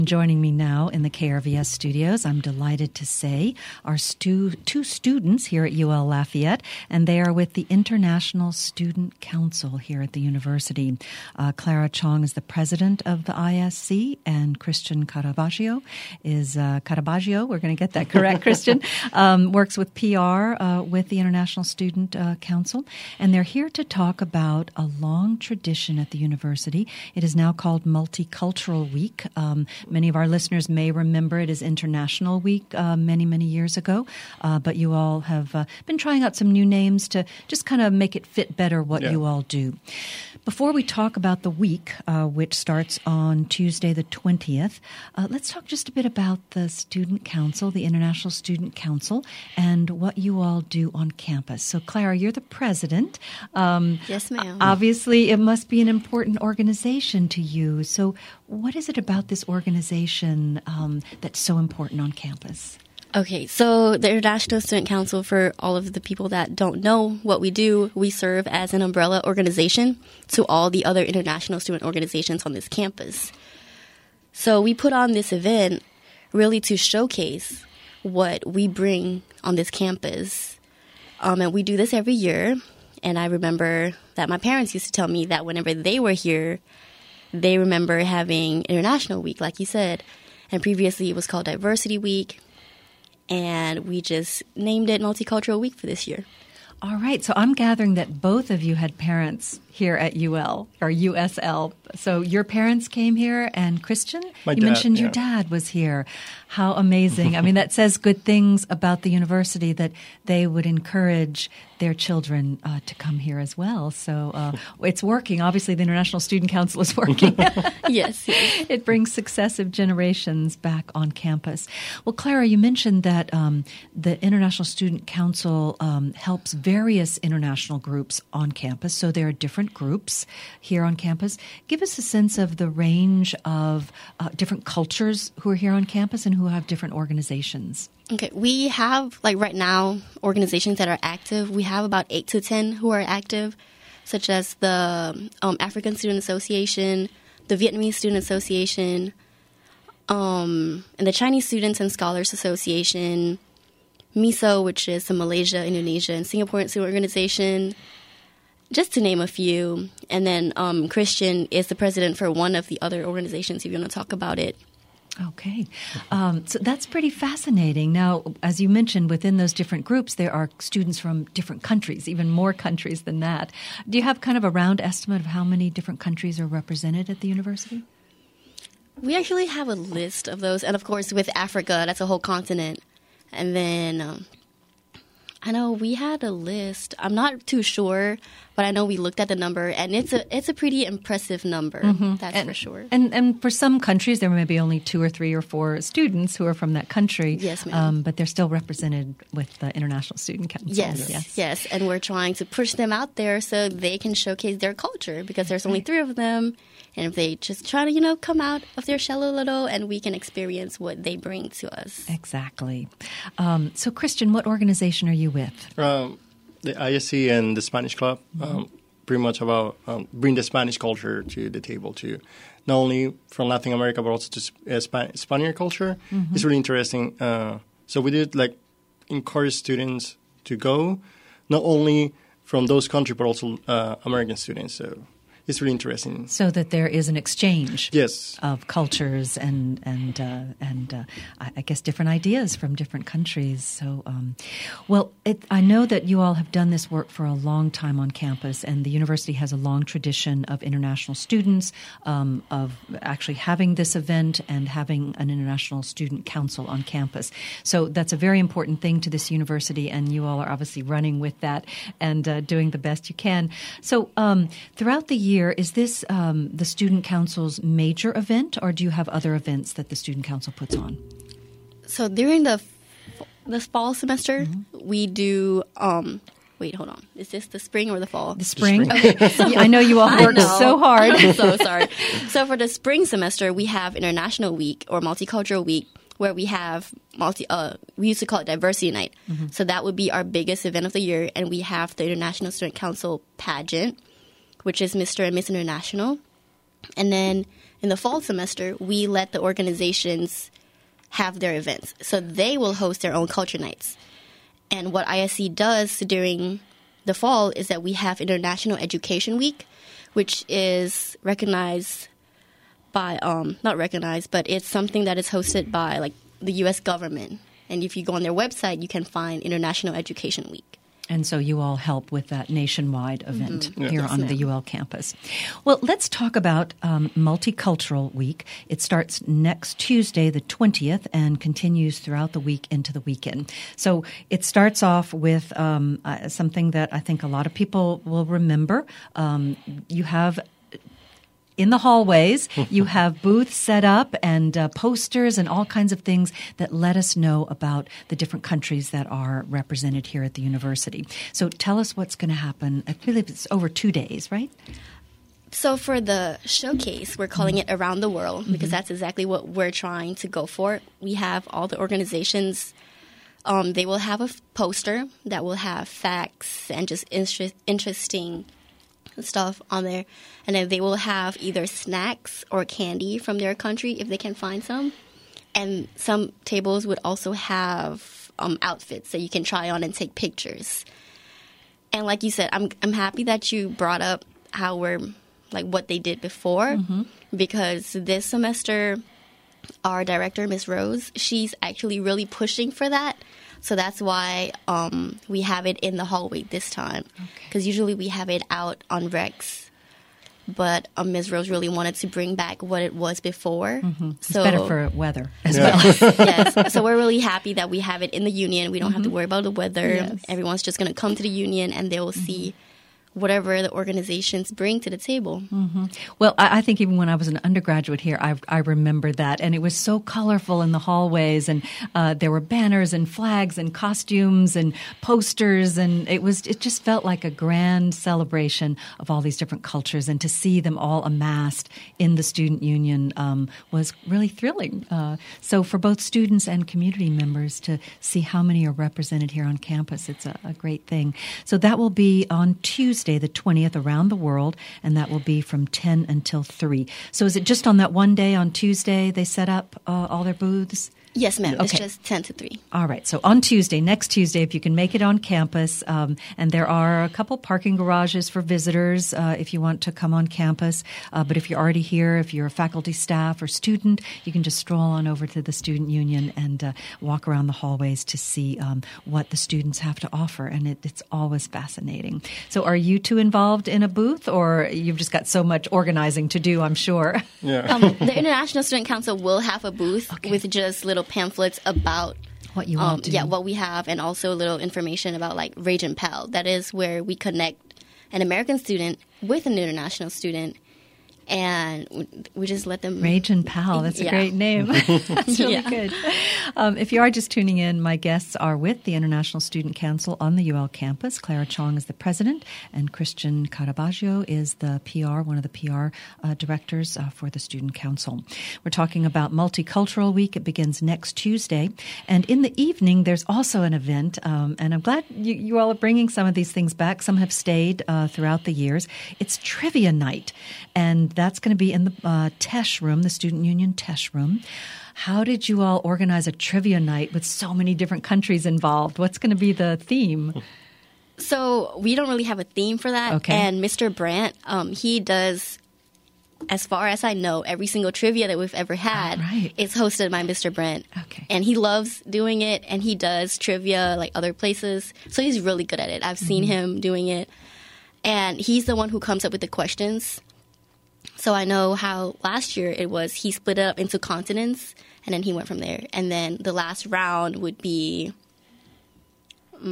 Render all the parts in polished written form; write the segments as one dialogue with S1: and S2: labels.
S1: Joining me now in the KRVS studios, I'm delighted to say, are two students here at UL Lafayette, and they are with the International Student Council here at the university. Clara Chong is the president of the ISC, and Christian Caravaggio is Caravaggio. We're going to get that correct, Christian. Works with PR with the International Student Council, and they're here to talk about a long tradition at the university. It is now called Multicultural Week. Many of our listeners may remember it as International Week many, many years ago, but you all have been trying out some new names to just kind of make it fit better what you all do. Before we talk about the week, which starts on Tuesday the 20th, let's talk just a bit about the Student Council, the International Student Council, and what you all do on campus. So, Clara, you're the president.
S2: Yes, ma'am.
S1: Obviously, it must be an important organization to you. So what is it about this organization that's so important on campus?
S2: Okay, so the International Student Council, for all of the people that don't know what we do, we serve as an umbrella organization to all the other international student organizations on this campus. So we put on this event really to showcase what we bring on this campus. And we do this every year. And I remember that my parents used to tell me that whenever they were here, they remember having International Week, like you said. And previously it was called Diversity Week. And we just named it Multicultural Week for this year.
S1: All right. So I'm gathering that both of you had parents here at UL or USL. So your parents came here, and Christian, you mentioned your dad was here. How amazing. I mean, that says good things about the university, that they would encourage their children to come here as well. So it's working. Obviously, the International Student Council is working.
S2: Yes.
S1: It brings successive generations back on campus. Well, Clara, you mentioned that the International Student Council helps various international groups on campus. So there are different groups here on campus. Give us a sense of the range of different cultures who are here on campus and who have different organizations.
S2: Okay, we have, like right now, organizations that are active. We have about 8 to 10 who are active, such as the African Student Association, the Vietnamese Student Association, and the Chinese Students and Scholars Association, MISO, which is the Malaysia, Indonesia, and Singaporean Student Organization, just to name a few. And then Christian is the president for one of the other organizations, if you want to talk about it.
S1: Okay. So that's pretty fascinating. Now, as you mentioned, within those different groups, there are students from different countries, even more countries than that. Do you have kind of a round estimate of how many different countries are represented at the university?
S2: We actually have a list of those. And, of course, with Africa, that's a whole continent. And then I know we had a list. I'm not too sure, but I know we looked at the number, and it's a pretty impressive number. That's for sure.
S1: And for some countries, there may be only 2 or 3 or 4 students who are from that country.
S2: Yes, ma'am.
S1: But they're still represented with the International Student Council.
S2: Yes. And we're trying to push them out there so they can showcase their culture, because there's only 3 of them. And if they just try to, come out of their shell a little, and we can experience what they bring to us.
S1: Exactly. So, Christian, what organization are you with?
S3: The ISC and the Spanish Club, pretty much about bring the Spanish culture to the table, to not only from Latin America, but also to Spaniard culture. It's really interesting. So we did encourage students to go, not only from those countries, but also American students. So it's really interesting.
S1: So that there is an exchange of cultures and I guess different ideas from different countries. So, I know that you all have done this work for a long time on campus, and the university has a long tradition of international students, of actually having this event and having an International Student Council on campus. So that's a very important thing to this university, and you all are obviously running with that and doing the best you can. So throughout the year, is this the Student Council's major event, or do you have other events that the Student Council puts on?
S2: So during the fall semester, we do wait, hold on. Is this the spring or the fall?
S1: The spring. Okay. So, I know you all work so hard.
S2: I'm so sorry. So for the spring semester, we have International Week or Multicultural Week, where we have we used to call it Diversity Night. So that would be our biggest event of the year, and we have the International Student Council pageant, which is Mr. and Miss International. And then in the fall semester, we let the organizations have their events. So they will host their own culture nights. And what ISC does during the fall is that we have International Education Week, which is recognized by, not recognized, but it's something that is hosted by like the U.S. government. And if you go on their website, you can find International Education Week.
S1: And so you all help with that nationwide event here
S2: Yes,
S1: on the UL campus. Well, let's talk about Multicultural Week. It starts next Tuesday, the 20th, and continues throughout the week into the weekend. So it starts off with something that I think a lot of people will remember. You have in the hallways, you have booths set up and posters and all kinds of things that let us know about the different countries that are represented here at the university. So tell us what's going to happen. I believe it's over 2 days, right?
S2: So for the showcase, we're calling it Around the World because that's exactly what we're trying to go for. We have all the organizations. They will have a poster that will have facts and just interesting stuff on there, and then they will have either snacks or candy from their country if they can find some, and some tables would also have outfits that you can try on and take pictures. And like you said, I'm happy that you brought up how we're like what they did before, because this semester our director, Ms. Rose, she's actually really pushing for that. So that's why we have it in the hallway this time. Because usually we have it out on Rex. But Ms. Rose really wanted to bring back what it was before.
S1: It's better for weather as
S2: well. Yes. So we're really happy that we have it in the union. We don't have to worry about the weather.
S1: Yes.
S2: Everyone's just going to come to the union and they will see whatever the organizations bring to the table.
S1: Well, I think even when I was an undergraduate here, I remember that. And it was so colorful in the hallways. And there were banners and flags and costumes and posters. And it just felt like a grand celebration of all these different cultures. And to see them all amassed in the student union was really thrilling. So for both students and community members to see how many are represented here on campus, it's a great thing. So that will be on Tuesday, the 20th, around the world, and that will be from 10 until 3. So is it just on that one day on Tuesday they set up all their booths?
S2: Yes, ma'am.
S1: Okay.
S2: It's just 10 to 3.
S1: All right. So on Tuesday, next Tuesday, if you can make it on campus, and there are a couple parking garages for visitors if you want to come on campus. But if you're already here, if you're a faculty, staff, or student, you can just stroll on over to the Student Union and walk around the hallways to see what the students have to offer. And it's always fascinating. So are you two involved in a booth, or you've just got so much organizing to do, I'm sure?
S3: Yeah.
S2: The International Student Council will have a booth with just little pamphlets about
S1: what you all do.
S2: Yeah, what we have, and also a little information about like Rage and Pal. That is where we connect an American student with an international student, and we just let them...
S1: Rage and Pal, that's a great name. That's really good. If you are just tuning in, my guests are with the International Student Council on the UL campus. Clara Chong is the president, and Christian Carabaggio is the PR, one of the PR directors for the Student Council. We're talking about Multicultural Week. It begins next Tuesday. And in the evening, there's also an event, and I'm glad you all are bringing some of these things back. Some have stayed throughout the years. It's Trivia Night, and that's going to be in the Tesh room, the Student Union Tesh room. How did you all organize a trivia night with so many different countries involved? What's going to be the theme?
S2: So we don't really have a theme for that.
S1: Okay.
S2: And Mr. Brandt, he does, as far as I know, every single trivia that we've ever had is hosted by Mr. Brandt.
S1: Okay.
S2: And he loves doing it, and he does trivia like other places. So he's really good at it. I've seen him doing it. And he's the one who comes up with the questions. So I know how last year it was, he split it up into continents, and then he went from there. And then the last round would be, I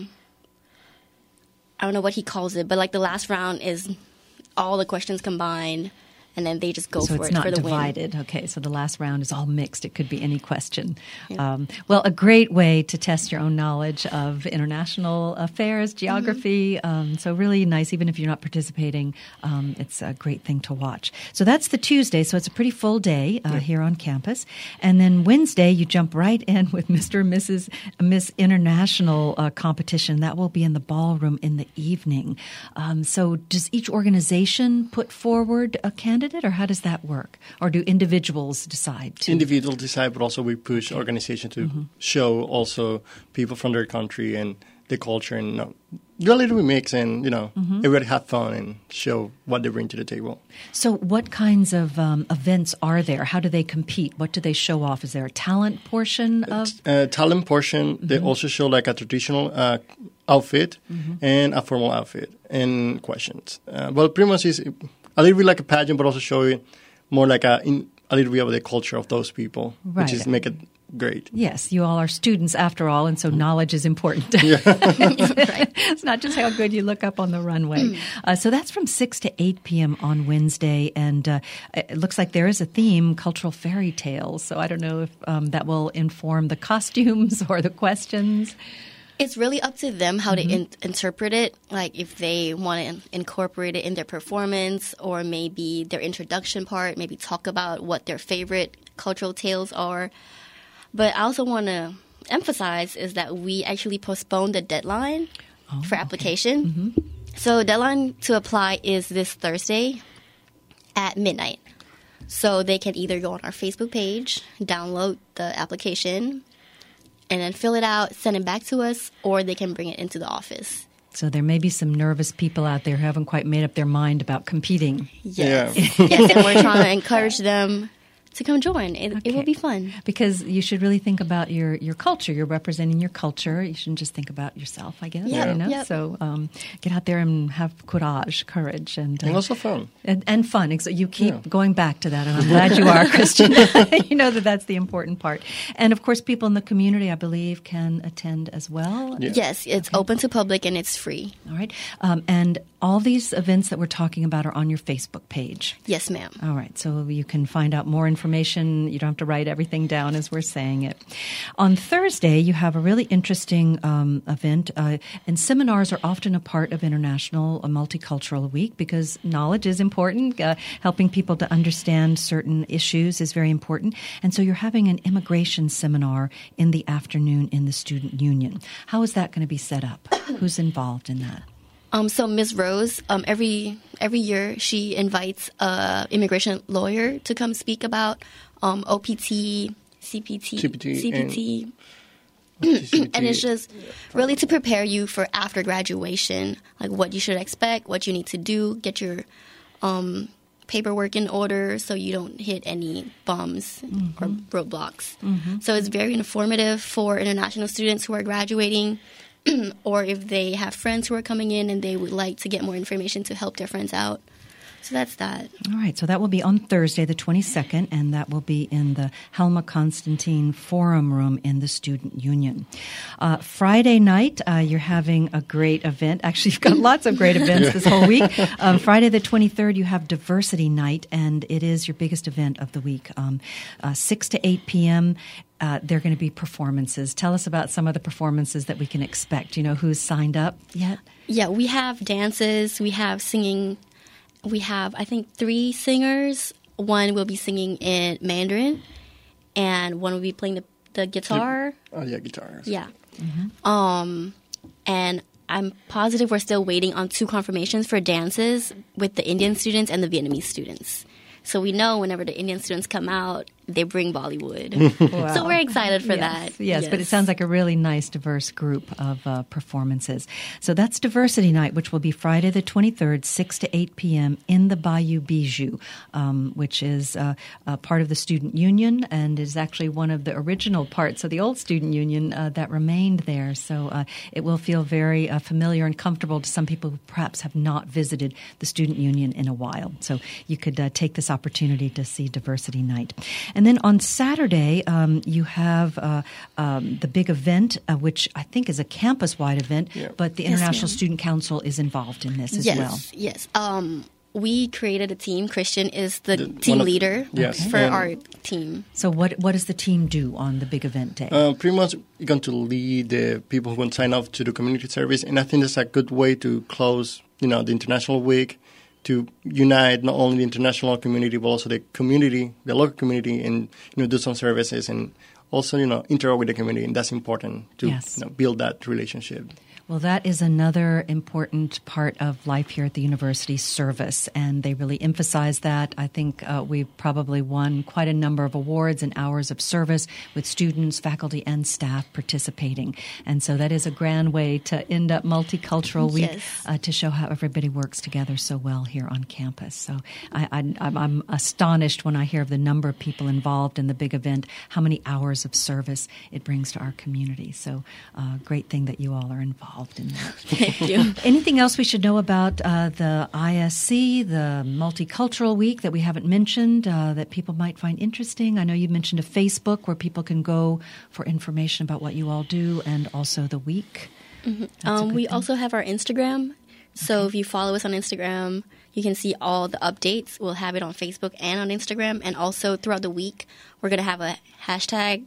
S2: don't know what he calls it, but like the last round is all the questions combined, and then they just go for it for the win.
S1: So it's not divided. Okay, so the last round is all mixed. It could be any question. Yeah. Well, a great way to test your own knowledge of international affairs, geography. So really nice, even if you're not participating. It's a great thing to watch. So that's the Tuesday. So it's a pretty full day here on campus. And then Wednesday, you jump right in with Mr. and Miss International competition. That will be in the ballroom in the evening. So does each organization put forward a candidate, candidate, or how does that work? Or do individuals decide to?
S3: Individuals decide, but also we push organizations to show also people from their country and the culture, and do a little mix, and everybody have fun and show what they bring to the table.
S1: So what kinds of events are there? How do they compete? What do they show off? Is there a talent portion of?
S3: Talent portion, they also show like a traditional outfit and a formal outfit and questions. Well, pretty much is a little bit like a pageant, but also showing more like a little bit of the culture of those people, which is make it great.
S1: Yes, you all are students after all, and so knowledge is important.
S3: Yeah.
S1: It's not just how good you look up on the runway. So that's from 6 to 8 p.m. on Wednesday, and it looks like there is a theme, cultural fairy tales. So I don't know if that will inform the costumes or the questions.
S2: It's really up to them how to interpret it, like if they want to incorporate it in their performance or maybe their introduction part, maybe talk about what their favorite cultural tales are. But I also want to emphasize is that we actually postponed the deadline for application. So deadline to apply is this Thursday at midnight. So they can either go on our Facebook page, download the application, and then fill it out, send it back to us, or they can bring it into the office.
S1: So there may be some nervous people out there who haven't quite made up their mind about competing.
S2: Yes. Yes, and we're trying to encourage them to come join. It will be fun.
S1: Because you should really think about your culture. You're representing your culture. You shouldn't just think about yourself, I guess.
S2: Yeah.
S1: You know?
S2: Yep.
S1: So get out there and have courage. And
S3: also fun.
S1: And fun. You keep going back to that, and I'm glad you are, Christian. You know that's the important part. And, of course, people in the community, I believe, can attend as well.
S3: Yeah.
S2: Yes, it's open to public and it's free.
S1: All right. And all these events that we're talking about are on your Facebook page.
S2: Yes, ma'am.
S1: All right. So you can find out more information. You don't have to write everything down as we're saying it. On Thursday, you have a really interesting event, and seminars are often a part of International Multicultural Week because knowledge is important. Helping people to understand certain issues is very important. And so you're having an immigration seminar in the afternoon in the Student Union. How is that going to be set up? Who's involved in that?
S2: So Ms. Rose, every year she invites an immigration lawyer to come speak about OPT, CPT, and it's just really to prepare you for after graduation, like what you should expect, what you need to do, get your paperwork in order so you don't hit any bumps or roadblocks. So it's very informative for international students who are graduating. Or if they have friends who are coming in and they would like to get more information to help their friends out. So that's that. All
S1: right. So that will be on Thursday, the 22nd, and that will be in the Helma Constantine Forum Room in the Student Union. Friday night, you're having a great event. Actually, you've got lots of great events this whole week. Friday the 23rd, you have Diversity Night, and it is your biggest event of the week. 6 to 8 p.m., there are going to be performances. Tell us about some of the performances that we can expect. You know, who's signed up yet?
S2: Yeah, we have dances. We have singing. We have, I think, 3 singers. One will be singing in Mandarin, and one will be playing the guitar.
S3: Guitars.
S2: Yeah. And I'm positive we're still waiting on 2 confirmations for dances with the Indian students and the Vietnamese students. So we know whenever the Indian students come out, they bring Bollywood. Wow. So we're excited for that.
S1: Yes, but it sounds like a really nice, diverse group of performances. So that's Diversity Night, which will be Friday the 23rd, 6 to 8 p.m. in the Bayou Bijou, which is part of the Student Union and is actually one of the original parts of the old Student Union that remained there. So it will feel very familiar and comfortable to some people who perhaps have not visited the Student Union in a while. So you could take this opportunity to see Diversity Night. And then on Saturday, you have the big event, which I think is a campus-wide event, but the International Student Council is involved in this as well.
S2: Yes. We created a team. Christian is the team leader for our team.
S1: So what does the team do on the big event day?
S3: Pretty much you're going to lead the people who are going to sign up to the community service. And I think that's a good way to close, the International Week, to unite not only the international community but also the community, the local community, and do some services and also interact with the community, and that's important to build that relationship.
S1: Well, that is another important part of life here at the university, service, and they really emphasize that. I think we've probably won quite a number of awards and hours of service with students, faculty, and staff participating. And so that is a grand way to end up Multicultural Week,
S2: Yes.
S1: to show how everybody works together so well here on campus. So I'm astonished when I hear of the number of people involved in the big event, how many hours of service it brings to our community. So great thing that you all are involved in that.
S2: Thank you.
S1: Anything else we should know about the ISC, the Multicultural Week that we haven't mentioned that people might find interesting? I know you mentioned a Facebook where people can go for information about what you all do, and also the week.
S2: Mm-hmm. We also have our Instagram. So if you follow us on Instagram, you can see all the updates. We'll have it on Facebook and on Instagram. And also throughout the week, we're going to have a hashtag.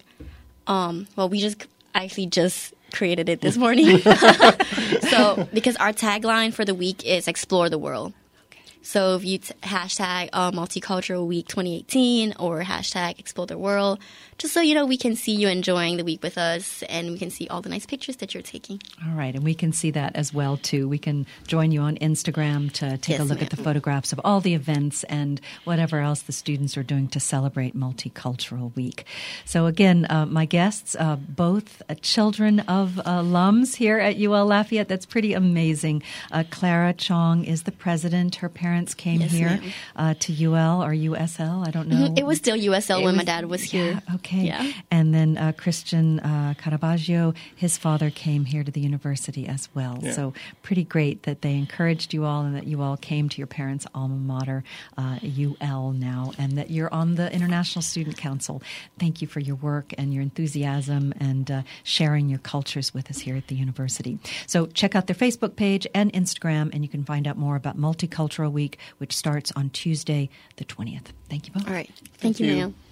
S2: We just created it this morning. So because our tagline for the week is Explore the World. So if you hashtag Multicultural Week 2018 or hashtag Explore the World, just so you know, we can see you enjoying the week with us, and we can see all the nice pictures that you're taking.
S1: All right, and we can see that as well, too. We can join you on Instagram to take a look at the photographs of all the events and whatever else the students are doing to celebrate Multicultural Week. So again, my guests, both children of alums here at UL Lafayette. That's pretty amazing. Clara Chong is the president. Her parents came here to UL or USL. I don't know.
S2: It was still USL when my dad was here.
S1: Yeah, okay.
S2: Yeah.
S1: And then Christian Caravaggio, his father came here to the university as well.
S3: Yeah.
S1: So pretty great that they encouraged you all and that you all came to your parents' alma mater, UL now, and that you're on the International Student Council. Thank you for your work and your enthusiasm and sharing your cultures with us here at the university. So check out their Facebook page and Instagram, and you can find out more about Multicultural Week, which starts on Tuesday, the 20th. Thank you both.
S2: All right. Thank you, ma'am.